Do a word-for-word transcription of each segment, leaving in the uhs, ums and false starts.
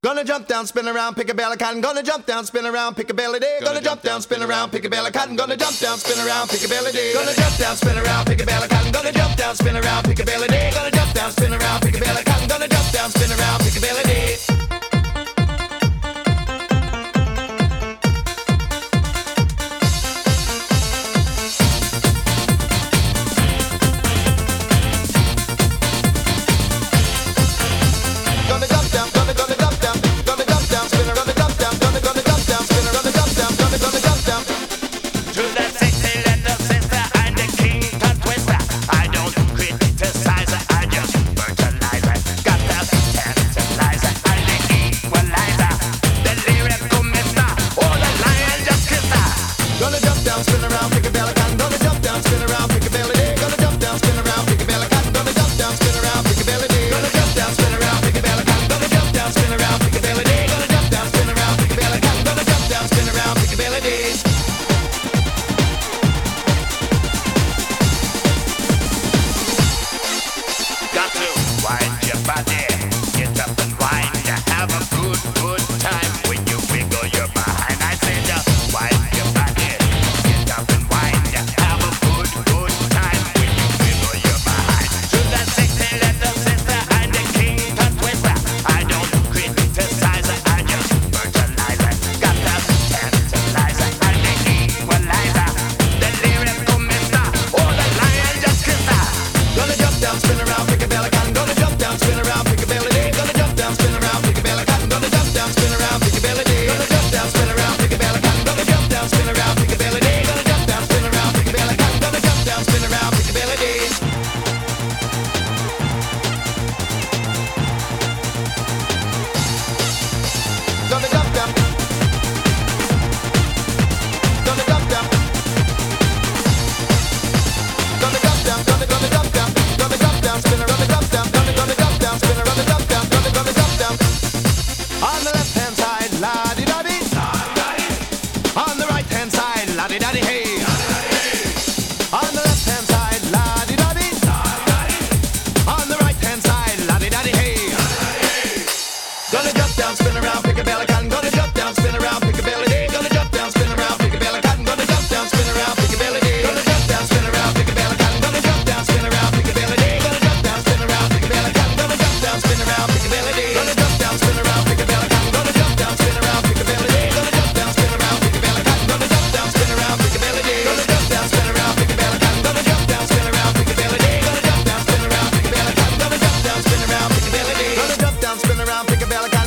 Gonna jump down, spin around, pick a bale of cotton. Gonna jump down, spin around, pick a bale of day. Gonna jump down, spin around, pick a bale of cotton. Gonna jump down, spin around, pick a bale of day. Gonna jump down, spin around, pick a bale of cotton. Gonna jump down, spin around, pick a bale of day. Gonna jump down, spin around, pick a bale of cotton. Gonna jump down, spin around, pick a bale of day.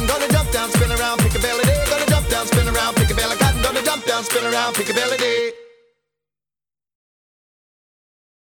Spin around, pick a belly day.